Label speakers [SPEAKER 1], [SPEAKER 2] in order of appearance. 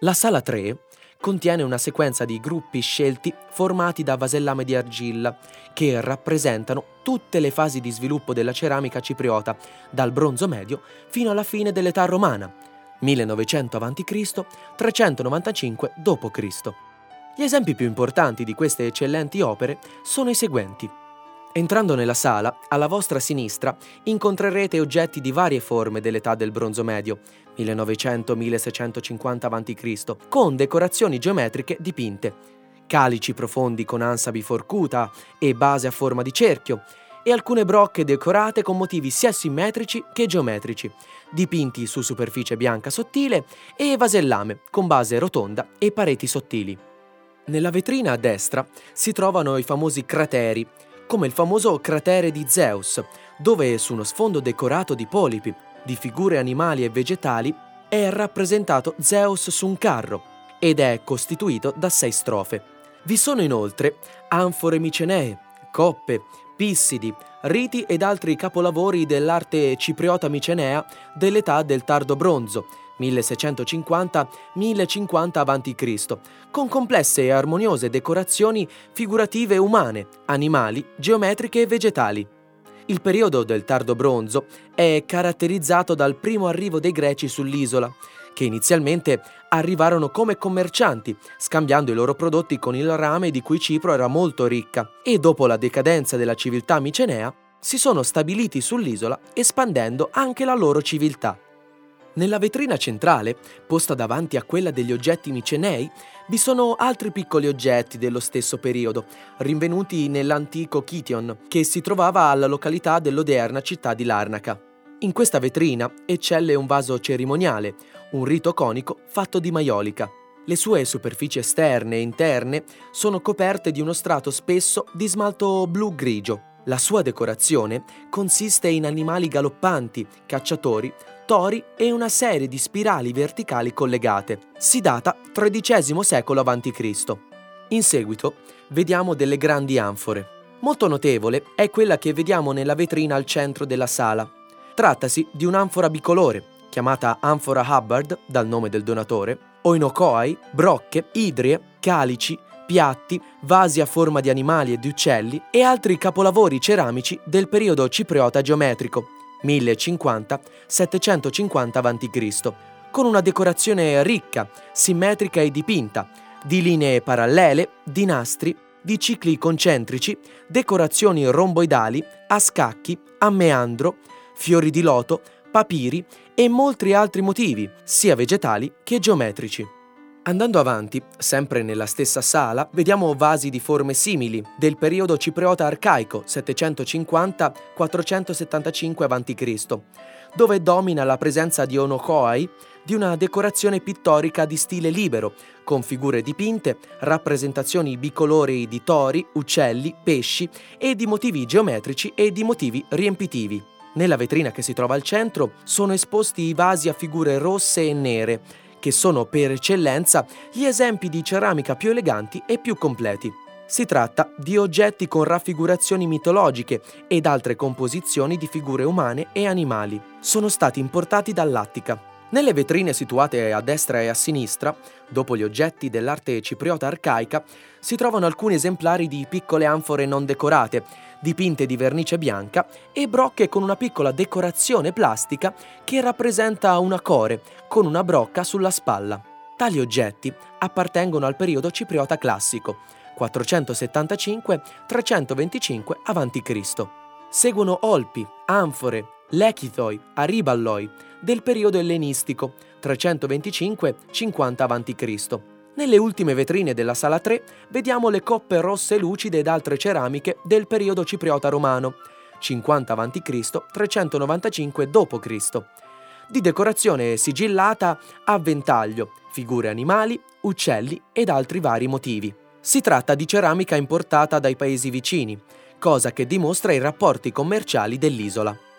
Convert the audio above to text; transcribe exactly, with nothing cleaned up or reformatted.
[SPEAKER 1] La sala tre contiene una sequenza di gruppi scelti formati da vasellame di argilla che rappresentano tutte le fasi di sviluppo della ceramica cipriota, dal bronzo medio fino alla fine dell'età romana, millenovecento avanti Cristo trecentonovantacinque dopo Cristo Gli esempi più importanti di queste eccellenti opere sono i seguenti. Entrando nella sala, alla vostra sinistra incontrerete oggetti di varie forme dell'età del bronzo medio, millenovecento milleseicentocinquanta avanti Cristo con decorazioni geometriche dipinte, calici profondi con ansa biforcuta e base a forma di cerchio, e alcune brocche decorate con motivi sia simmetrici che geometrici, dipinti su superficie bianca sottile, e vasellame con base rotonda e pareti sottili. Nella vetrina a destra si trovano i famosi crateri, come il famoso cratere di Zeus, dove su uno sfondo decorato di polipi, di figure animali e vegetali, è rappresentato Zeus su un carro ed è costituito da sei strofe. Vi sono inoltre anfore micenee, coppe, pissidi, riti ed altri capolavori dell'arte cipriota micenea dell'età del tardo bronzo, milleseicentocinquanta millecinquanta avanti Cristo, con complesse e armoniose decorazioni figurative umane, animali, geometriche e vegetali. Il periodo del tardo bronzo è caratterizzato dal primo arrivo dei Greci sull'isola, che inizialmente arrivarono come commercianti, scambiando i loro prodotti con il rame di cui Cipro era molto ricca, e dopo la decadenza della civiltà micenea si sono stabiliti sull'isola espandendo anche la loro civiltà. Nella vetrina centrale, posta davanti a quella degli oggetti micenei, vi sono altri piccoli oggetti dello stesso periodo, rinvenuti nell'antico Kition, che si trovava alla località dell'odierna città di Larnaca. In questa vetrina eccelle un vaso cerimoniale, un rito conico fatto di maiolica. Le sue superfici esterne e interne sono coperte di uno strato spesso di smalto blu-grigio. La sua decorazione consiste in animali galoppanti, cacciatori, tori e una serie di spirali verticali collegate. Si data tredicesimo secolo avanti Cristo In seguito vediamo delle grandi anfore. Molto notevole è quella che vediamo nella vetrina al centro della sala. Trattasi di un'anfora bicolore, chiamata anfora Hubbard dal nome del donatore, oinocoai, brocche, idrie, calici, piatti, vasi a forma di animali e di uccelli e altri capolavori ceramici del periodo cipriota geometrico, millecinquanta settecentocinquanta avanti Cristo, con una decorazione ricca, simmetrica e dipinta, di linee parallele, di nastri, di cicli concentrici, decorazioni romboidali, a scacchi, a meandro, fiori di loto, papiri e molti altri motivi, sia vegetali che geometrici. Andando avanti, sempre nella stessa sala, vediamo vasi di forme simili del periodo cipriota arcaico settecentocinquanta quattrocentosettantacinque avanti Cristo, dove domina la presenza di onocoai, di una decorazione pittorica di stile libero, con figure dipinte, rappresentazioni bicolori di tori, uccelli, pesci e di motivi geometrici e di motivi riempitivi. Nella vetrina che si trova al centro sono esposti i vasi a figure rosse e nere, che sono per eccellenza gli esempi di ceramica più eleganti e più completi. Si tratta di oggetti con raffigurazioni mitologiche ed altre composizioni di figure umane e animali. Sono stati importati dall'Attica. Nelle vetrine situate a destra e a sinistra, dopo gli oggetti dell'arte cipriota arcaica, si trovano alcuni esemplari di piccole anfore non decorate, dipinte di vernice bianca, e brocche con una piccola decorazione plastica che rappresenta una core con una brocca sulla spalla. Tali oggetti appartengono al periodo cipriota classico, quattrocentosettantacinque trecentoventicinque avanti Cristo Seguono olpi, anfore, lechithoi, ariballoi del periodo ellenistico, trecentoventicinque cinquanta avanti Cristo Nelle ultime vetrine della sala tre vediamo le coppe rosse lucide ed altre ceramiche del periodo cipriota romano, cinquanta avanti Cristo trecentonovantacinque dopo Cristo di decorazione sigillata a ventaglio, figure animali, uccelli ed altri vari motivi. Si tratta di ceramica importata dai paesi vicini, cosa che dimostra i rapporti commerciali dell'isola.